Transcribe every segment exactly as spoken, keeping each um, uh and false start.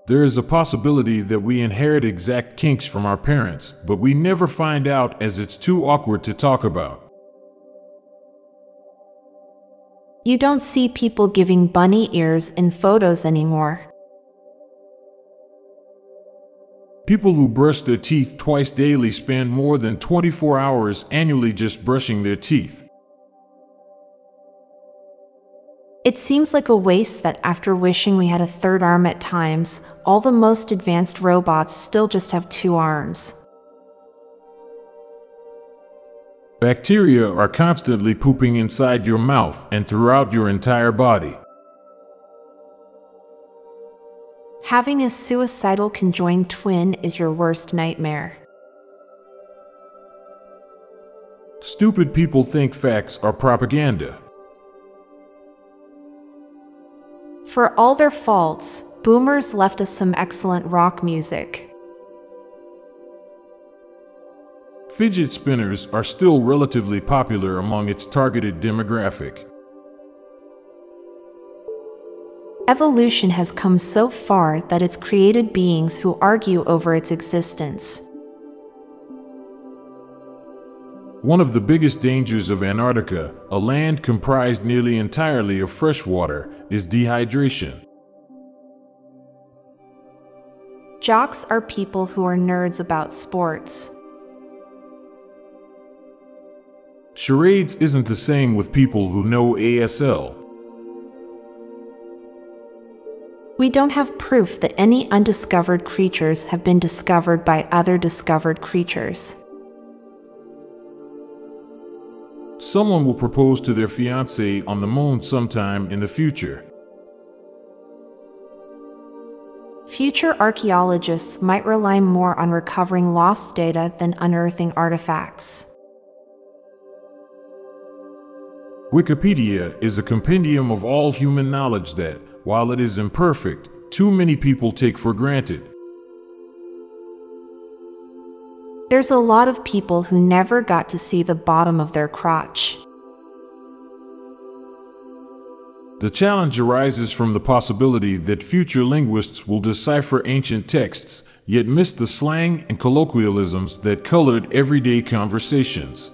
There is a possibility that we inherit exact kinks from our parents, but we never find out as it's too awkward to talk about. You don't see people giving bunny ears in photos anymore. People who brush their teeth twice daily spend more than twenty-four hours annually just brushing their teeth. It seems like a waste that after wishing we had a third arm at times, all the most advanced robots still just have two arms. Bacteria are constantly pooping inside your mouth and throughout your entire body. Having a suicidal conjoined twin is your worst nightmare. Stupid people think facts are propaganda. For all their faults, boomers left us some excellent rock music. Fidget spinners are still relatively popular among its targeted demographic. Evolution has come so far that it's created beings who argue over its existence. One of the biggest dangers of Antarctica, a land comprised nearly entirely of fresh water, is dehydration. Jocks are people who are nerds about sports. Charades isn't the same with people who know A S L. We don't have proof that any undiscovered creatures have been discovered by other discovered creatures. Someone will propose to their fiancé on the moon sometime in the future. Future archaeologists might rely more on recovering lost data than unearthing artifacts. Wikipedia is a compendium of all human knowledge that, while it is imperfect, too many people take for granted. There's a lot of people who never got to see the bottom of their crotch. The challenge arises from the possibility that future linguists will decipher ancient texts, yet miss the slang and colloquialisms that colored everyday conversations.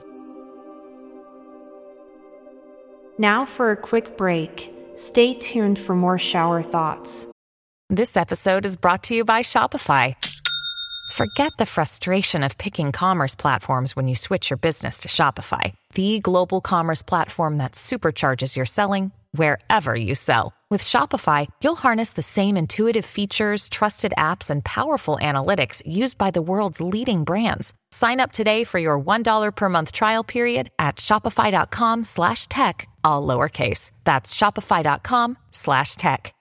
Now for a quick break. Stay tuned for more shower thoughts. This episode is brought to you by Shopify. Forget the frustration of picking commerce platforms when you switch your business to Shopify, the global commerce platform that supercharges your selling wherever you sell. With Shopify, you'll harness the same intuitive features, trusted apps, and powerful analytics used by the world's leading brands. Sign up today for your one dollar per month trial period at shopify.com slash tech, all lowercase. That's shopify.com slash tech.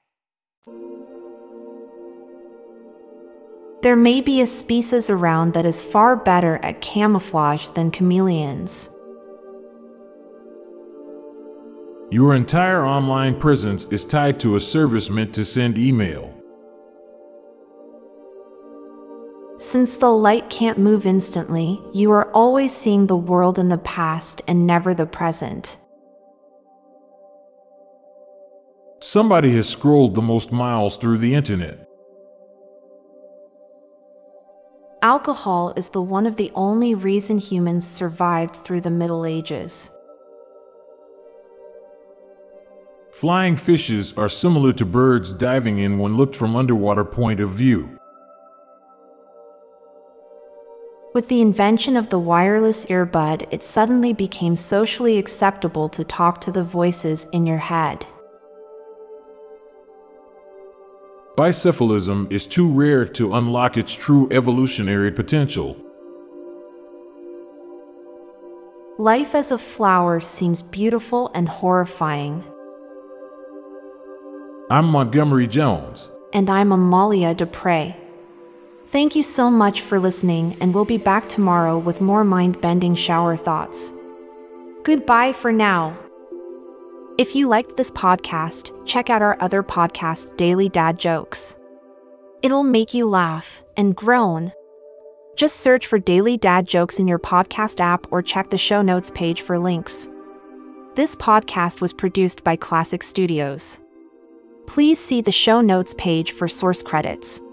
There may be a species around that is far better at camouflage than chameleons. Your entire online presence is tied to a service meant to send email. Since the light can't move instantly, you are always seeing the world in the past and never the present. Somebody has scrolled the most miles through the internet. Alcohol is the one of the only reason humans survived through the Middle Ages. Flying fishes are similar to birds diving in when looked from underwater point of view. With the invention of the wireless earbud, it suddenly became socially acceptable to talk to the voices in your head. Bicephalism is too rare to unlock its true evolutionary potential. Life as a flower seems beautiful and horrifying. I'm Montgomery Jones. And I'm Amalia Dupre. Thank you so much for listening, and we'll be back tomorrow with more mind-bending shower thoughts. Goodbye for now. If you liked this podcast, check out our other podcast, Daily Dad Jokes. It'll make you laugh and groan. Just search for Daily Dad Jokes in your podcast app or check the show notes page for links. This podcast was produced by Classic Studios. Please see the show notes page for source credits.